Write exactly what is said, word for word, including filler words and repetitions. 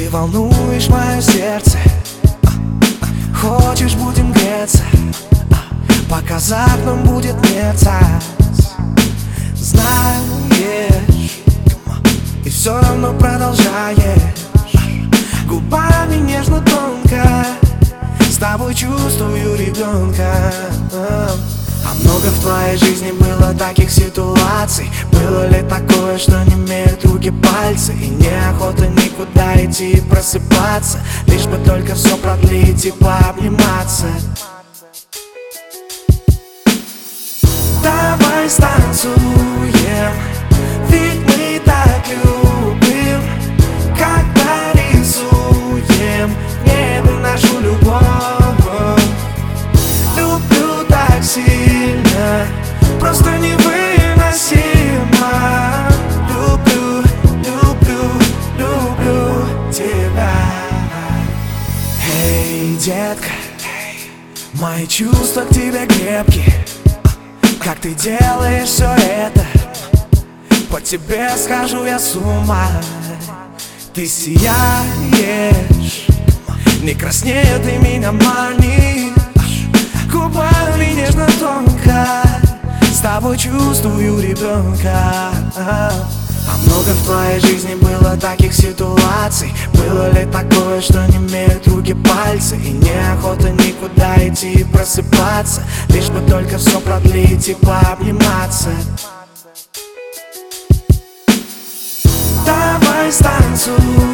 Ты волнуешь мое сердце. Хочешь, будем греться, пока за окном будет мерцать. Знаешь, и все равно продолжаешь губами нежно, тонко. С тобой чувствую ребенка. А много в твоей жизни было таких ситуаций. Было ли такое, что не имеют руки пальцы, и неохота никуда идти и просыпаться, лишь бы только все продлить и пообниматься? Давай станцуем, ведь мы так любим, когда рисуем в небе нашу любовь. Люблю так сильно, просто невыносимо. Люблю, люблю, люблю тебя. Эй, детка, мои чувства к тебе крепкие. Как ты делаешь все это? По тебе схожу я с ума. Ты сияешь, не краснея ты меня манишь. Губами нежно, тонко, с тобой чувствую ребенка. А много в твоей жизни было таких ситуаций. Было ли такое, что не имеют руки пальцы, и неохота никуда идти и просыпаться, лишь бы только все продлить и пообниматься? Давай станцуем,